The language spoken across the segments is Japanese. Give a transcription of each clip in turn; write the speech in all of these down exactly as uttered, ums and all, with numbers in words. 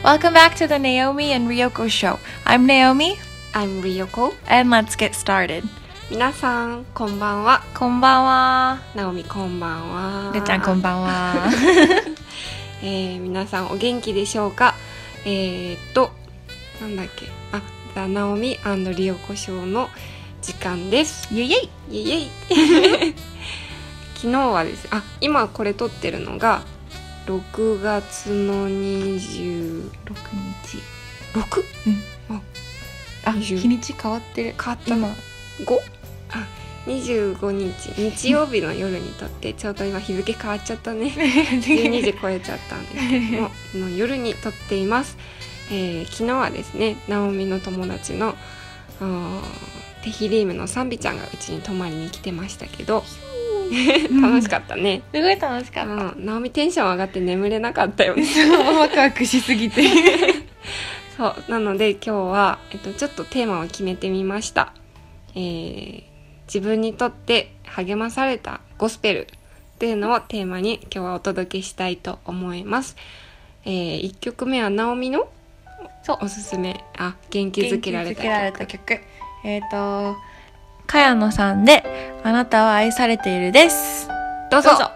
Welcome back to the Naomi and Ryoko show. I'm Naomi I'm Ryoko and let's get started. 皆さんこんばんは。 こんばんは。 ナオミこんばんは。 るちゃんこんばんは。 えー、皆さんお元気でしょうか。えー、っとなんだっけあ、The Naomi and Ryoko show の時間です。 イエイイエイイエイイエイ昨日はですね、あ、今これ撮ってるのがろくがつのにじゅうろくにちろく？うん。あ、 あ、日にち変わってる。 変わった今ご？あ、にじゅうごにち日曜日の夜に撮ってちょうど今日付変わっちゃったね。じゅうにじ超えちゃったんですけどもの夜に撮っています。えー、昨日はですね、ナオミの友達のテヒリームのサンビちゃんがうちに泊まりに来てましたけど楽しかったね。 すごい楽しかった。 うん、ナオミテンション上がって眠れなかったよね。 ワクワクしすぎてそうなので今日は、えっと、ちょっとテーマを決めてみました。えー、自分にとって励まされたゴスペルっていうのをテーマに今日はお届けしたいと思います。えー、いっきょくめはナオミのおすすめ、あ、元気づけられた曲。元気づけられた曲。 えっ、ー、と茅野さんであなたは愛されているです。 どうぞ。どうぞ。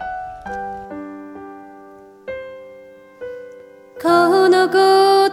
このことの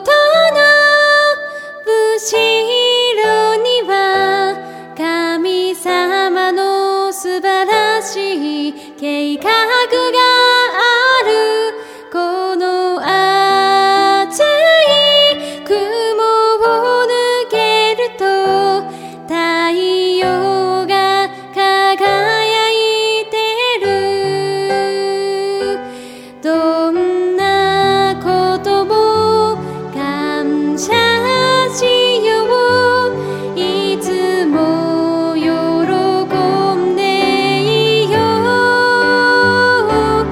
後ろには神様の素晴らしい計画がある。この熱い雲を抜けると太陽が輝いてる。どんなことも感謝しよう。いつも喜んでいよう。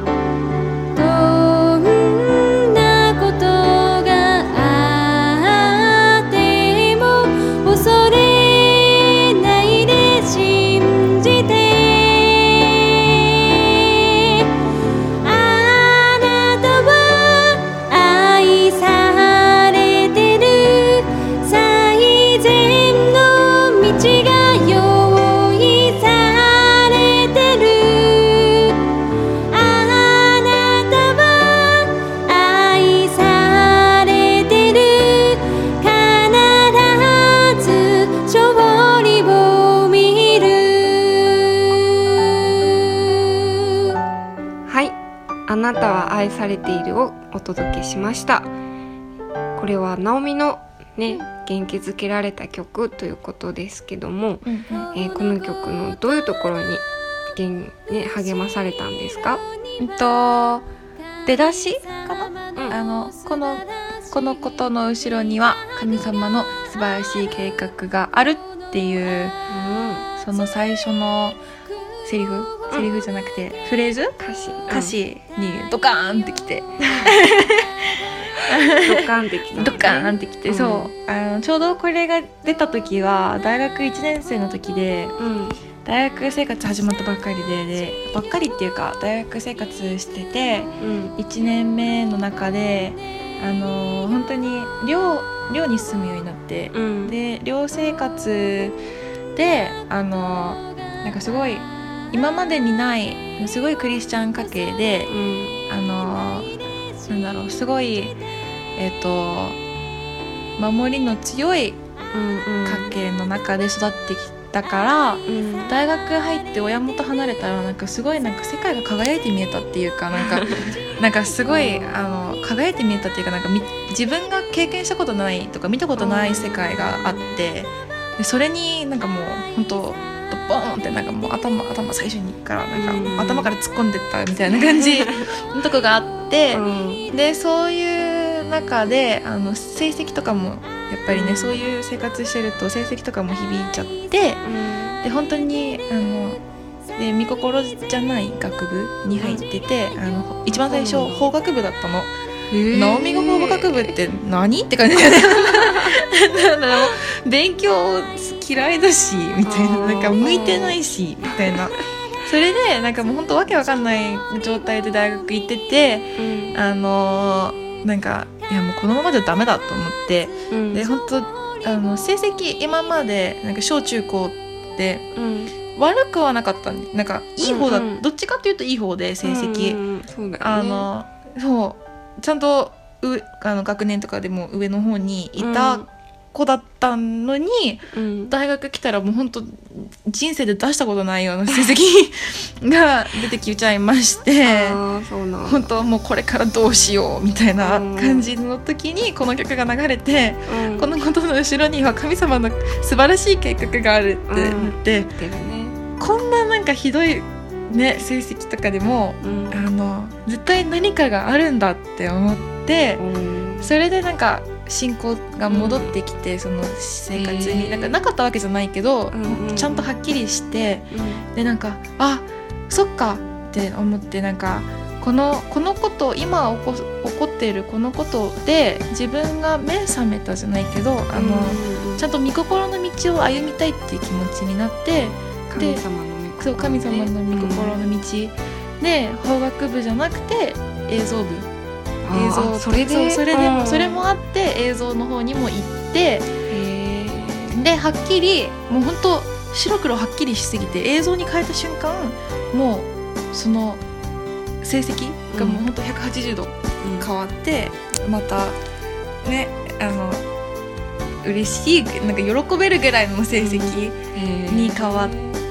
どんなことがあっても恐れないで信じて。あなたは愛されてる。最善の道が用意されてる。あなたは愛されてる。必ず勝利を見る。 はい、あなたは愛されているをお届けしました。これはナオミのね、元気づけられた曲ということですけども、 うんうんえーこの曲のどういうところに元、ね、励まされたんですか？ えっと出だしかな、 うんあのこのこのことの後ろには神様の素晴らしい計画があるっていうその最初のセリフセリフじゃなくてフレーズ歌詞歌詞にドカーンってきて、 ドカンってきた、ね、 ドカーンってきて、 うんそうあのちょうどこれが出た時は大学いちねん生の時で、 うん大学生活始まったばっかりで、でばっかりっていうか大学生活しててうんいちねんめの中であの本当に寮寮に住むようになって、 うんで寮生活であのなんかすごい今までにないすごいクリスチャン家系で、 うんあのなんだろうすごいえっ、と守りの強いうん家系の中で育ってきたから、 うん大学入って親元離れたらなんかすごいなんか世界が輝いて見えたっていうかなんかなんかすごいあの輝いて見えたっていうかなんかみ自分が経験したことないとか見たことない世界があって、でそれになんかもう本当ボーンってなんかもう頭頭最初にからなんかうん頭から突っ込んでったみたいな感じのとこがあって、 うんでそういう中であの成績とかもやっぱりねそういう生活してると成績とかも響いちゃってで本当にあので見心じゃない学部に入っててあの一番最初法学部だったの。ナオミが法学部って何って感じだよねだから勉強嫌いだしみたいななんか向いてないしみたいなそれでなんかもう本当わけわかんない状態で大学行ってて、 うんあのなんかいやもうこのままじゃダメだと思って、 うん、 で本当あの成績今までなんか小中高で、 うん、 悪くはなかったんで、なんかいい方だ、 うんうん、 どっちかというといい方で成績、 うんうん、そうだよね、 あのそうちゃんとうあの学年とかでも上の方にいた子だったのに、うん、大学来たらもう本当人生で出したことないような成績が出てきちゃいまして本当もうこれからどうしようみたいな感じの時にこの曲が流れて、うん、このことの後ろには神様の素晴らしい計画があるってなって、うんね、こんななんかひどい、ね、成績とかでも、うん、あの絶対何かがあるんだって思って、うん、それでなんか信仰が戻ってきて、うん、その生活になんかなかったわけじゃないけど、うん、ちゃんとはっきりして、うん、でなんかあそっかって思ってなんかこのこのこと今起こ起こっているこのことで自分が目覚めたじゃないけどあの、うん、ちゃんと御心の道を歩みたいっていう気持ちになって神様の御心、ね、 そう神様の御心の道、うん、で法学部じゃなくて映像部映像それでそうそれでもそれもあって映像の方にも行ってではっきりもう本当白黒はっきりしすぎて映像に変えた瞬間もうその成績がもう本当ひゃくはちじゅうど変わって、うん、またねあの嬉しいなんか喜べるぐらいの成績に変わって、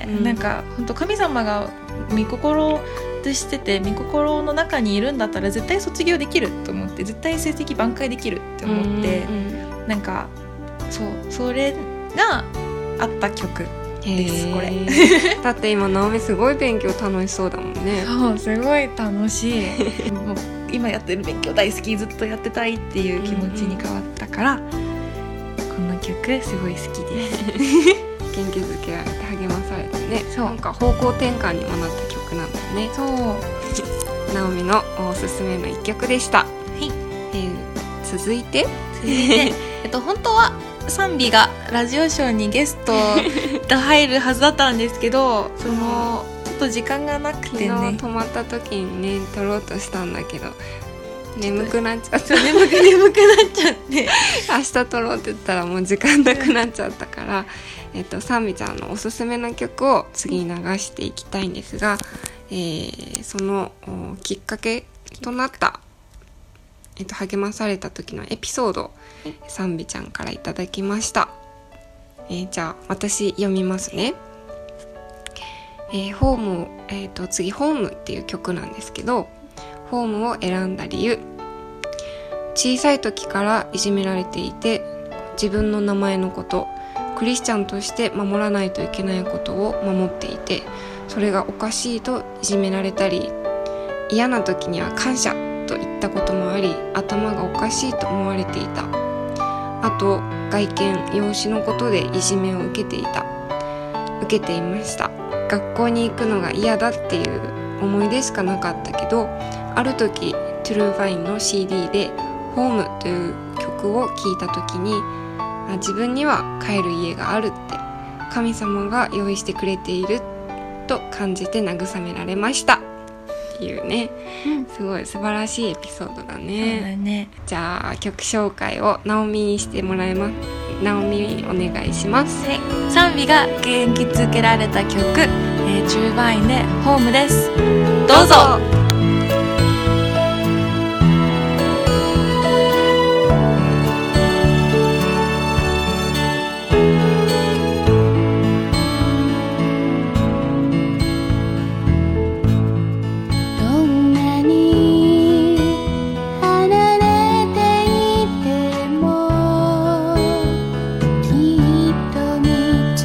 うん、なんか本当神様が御心してて御心の中にいるんだったら絶対卒業できると思って絶対成績挽回できるって思って、うんうん、なんかそうそれがあった曲ですこれだって今直美すごい勉強楽しそうだもんねそうすごい楽しいもう今やってる勉強大好きずっとやってたいっていう気持ちに変わったから、うんうん、この曲すごい好きです元気づけられて励まされてねそうなんか方向転換にもなった曲なんだよねそう直美のおすすめの一曲でした、はいえー、続いて続いて、えっと、本当は賛美がラジオショーにゲストが入るはずだったんですけどそのちょっと時間がなくてね昨日泊まった時にね撮ろうとしたんだけど眠くなっちゃった眠く眠くなっちゃって明日撮ろうって言ったらもう時間なくなっちゃったからえっと賛美ちゃんのおすすめの曲を次に流していきたいんですが、えー、そのきっかけとなったえっと、励まされた時のエピソード賛美ちゃんからいただきました、えー、じゃあ私読みますね、えー、ホームを、えー、と次ホームっていう曲なんですけどホームを選んだ理由小さい時からいじめられていて自分の名前のことクリスチャンとして守らないといけないことを守っていてそれがおかしいといじめられたり嫌な時には感謝と言ったこともあり頭がおかしいと思われていたあと外見容姿のことでいじめを受けていた受けていました学校に行くのが嫌だっていう思い出しかなかったけどある時トゥルーファインの シーディー でホームという曲を聴いた時に自分には帰る家があるって神様が用意してくれていると感じて慰められましたっていうね、うん、すごい素晴らしいエピソードだね。 そうだね。 じゃあ曲紹介をナオミにしてもらえます。ナオミお願いします。 はい、賛美が元気づけられた曲、えー、トゥルーファインでホームです。どうぞ。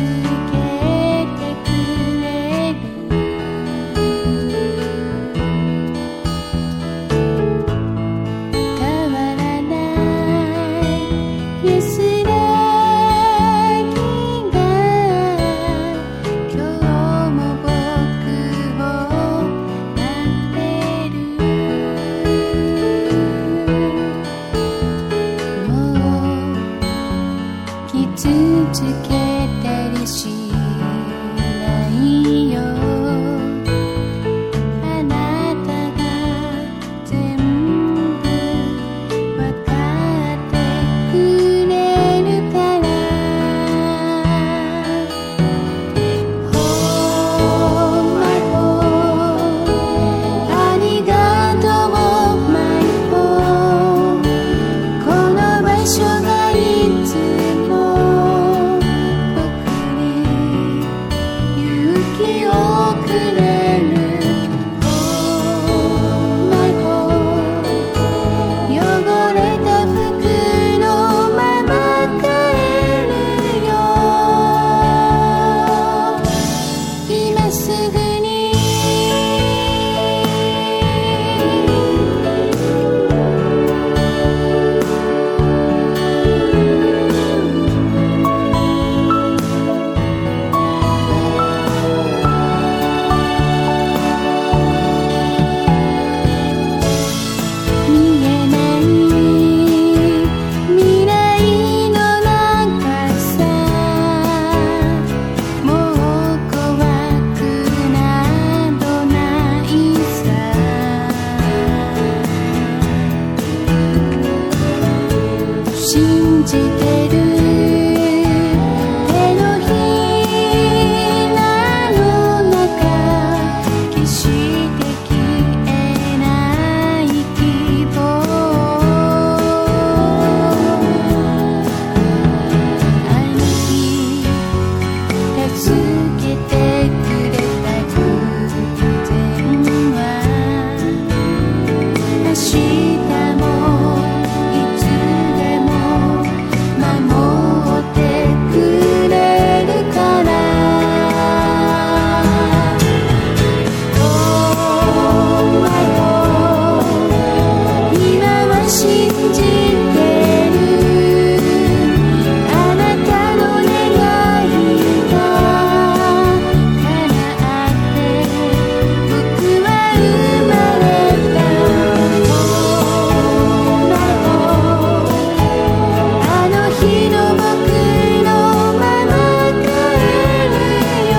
「 信じてる手のひらの中決して消えない希望あの日助けてくれた偶然は明日もいつでも守ってくれるからお前を今は信じてるあなたの願いが叶って僕は生まれたお前をあの日の僕のまま帰るよ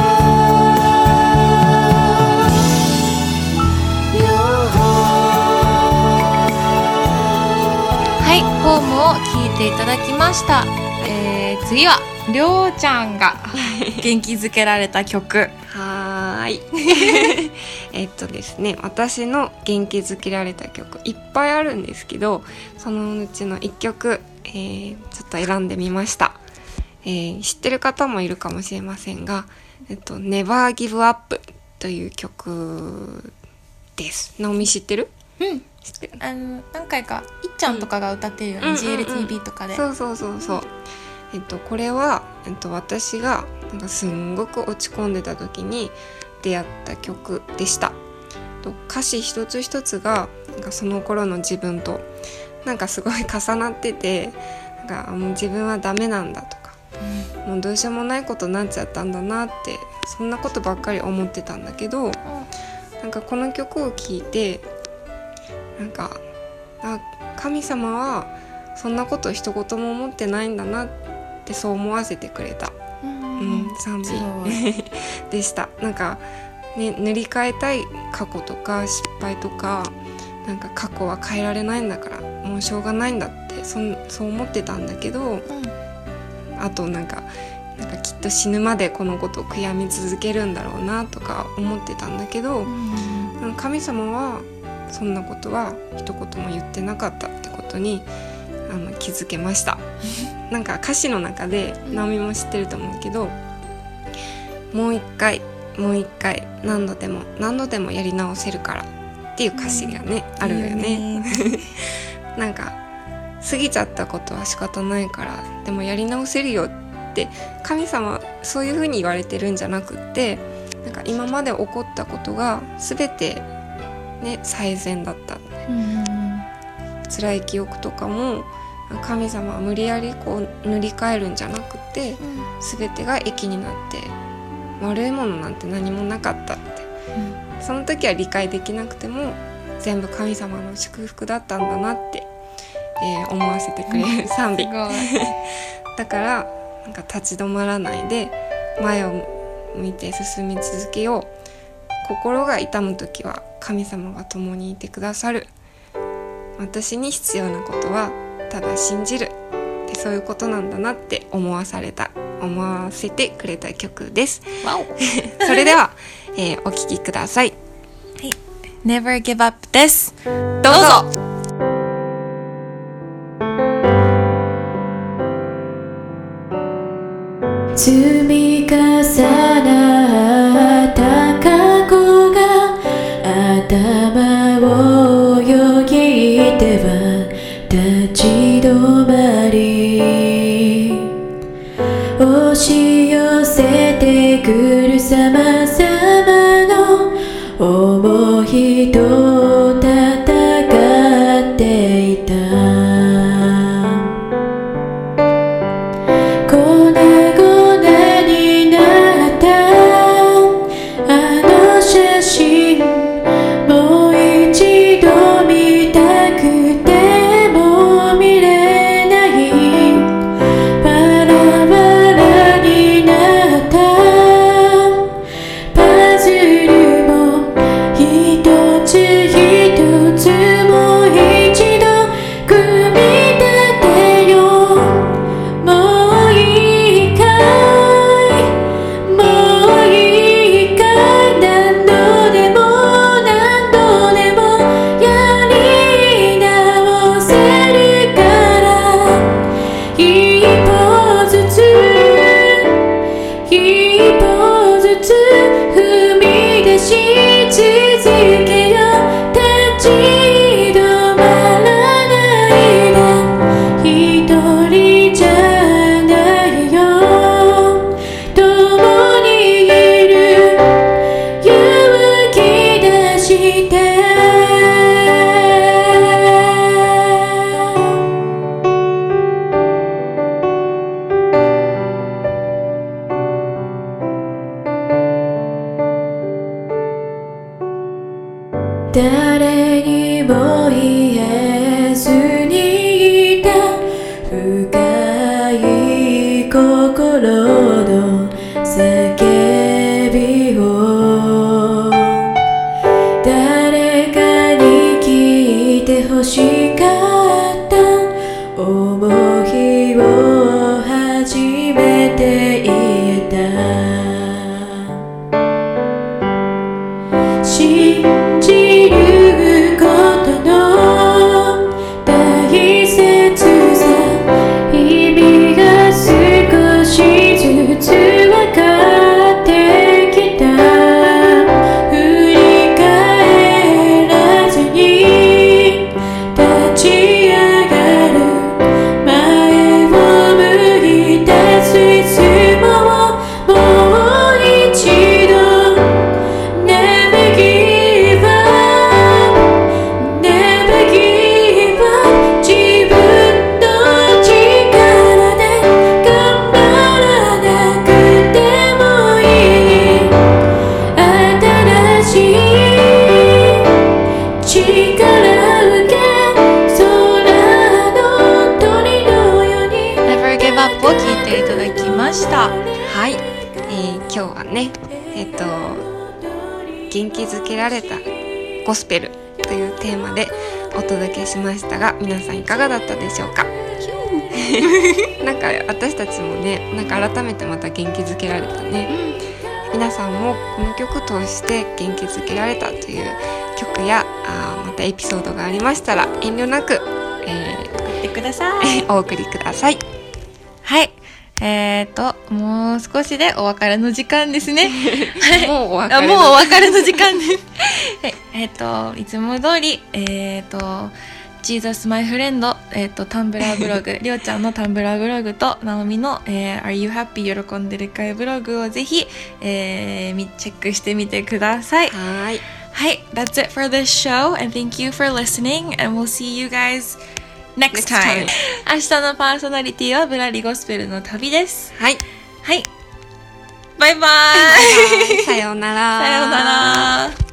はい、ホームを聴いていただきました、えー、次はりょうちゃんが元気づけられた曲はーいえっとですね私の元気づけられた曲いっぱいあるんですけどそのうちのいっきょく、えー、ちょっと選んでみました、えー、知ってる方もいるかもしれませんが、えっと、Never Give Up という曲です。ナオミ知ってる？ うん知ってる？ あの何回かいっちゃんとかが歌ってるよね、 うんジーエルティービー とかで、 そうそうそうそう、えっと、これは、えっと、私がなんかすんごく落ち込んでた時に出会った曲でした。と歌詞一つ一つがなんかその頃の自分となんかすごい重なっててなんかもう自分はダメなんだとか、もうどうしようもないことになっちゃったんだなってそんなことばっかり思ってたんだけど、なんかこの曲を聴いてなんかあ神様はそんなこと一言も思ってないんだなってそう思わせてくれた、 うんうん、賛美でした。なんか、ね、塗り替えたい過去とか失敗とかなんか過去は変えられないんだからもうしょうがないんだってそんそう思ってたんだけど、 うんあとなんかなんかきっと死ぬまでこのことを悔やみ続けるんだろうなとか思ってたんだけど、 うん、 神様はそんなことは一言も言ってなかったってことにあの気づけましたなんか歌詞の中でナオミも知ってると思うけど、もう一回もう一回何度でも何度でもやり直せるからっていう歌詞がね、うん、あるよねなんか過ぎちゃったことは仕方ないからでもやり直せるよって神様そういう風に言われてるんじゃなくってなんか今まで起こったことが全てね最善だった、うん、辛い記憶とかも神様は無理やりこう塗り替えるんじゃなくて、うん、全てが益になって悪いものなんて何もなかったって、うん、その時は理解できなくても全部神様の祝福だったんだなって、えー、思わせてくれる賛美だからなんか立ち止まらないで前を向いて進み続けよう。心が痛む時は神様が共にいてくださる。私に必要なことはただ信じるでそういうことなんだなって思わされた思わせてくれた曲です。 わおそれでは、えー、お聴きください。 はい、Never Give Up です。 どうぞ。 積み重なった過去が頭をよぎっては立ち止まり押し寄せてくる様々の思いと戦っていた。一つ一思いを初めて言えた。信じることの大切さ、意味が少しずつ分かってきた。振り返らずに立ち上がる、前を向いたいつももう一度 Never give up Never give up 自分の力で頑張らなくてもいい。新しい力受け空の鳥のように Never Give Up を聞いていただきました。 はい、えー、今日はねえっと元気づけられたゴスペルというテーマでお届けしましたが、皆さんいかがだったでしょうか。なんか私たちもね、なんか改めてまた元気づけられたね、うん、皆さんもこの曲通して元気づけられたという曲やあまたエピソードがありましたら遠慮なく、えー、 送ってください。 お送りください。 はい。えーと、もう少しでお別れの時間ですね。はい、 もうお別れのあもうお別れの時間です。はい、えーと、いつも通り、えーと、Jesus My Friend、えーと、タンブラーブログ、りょうちゃんのタンブラーブログと、なおみの、えー、Are You Happy 喜んでるかいブログをぜひ、えー、チェックしてみてください。 はい。 はい、That's it for this show, and thank you for listening, and we'll see you guys next time. 明日のパーソナリティはぶらりゴスペルの旅です。 はい。 はい。バイバイ。 さようなら。 さようなら。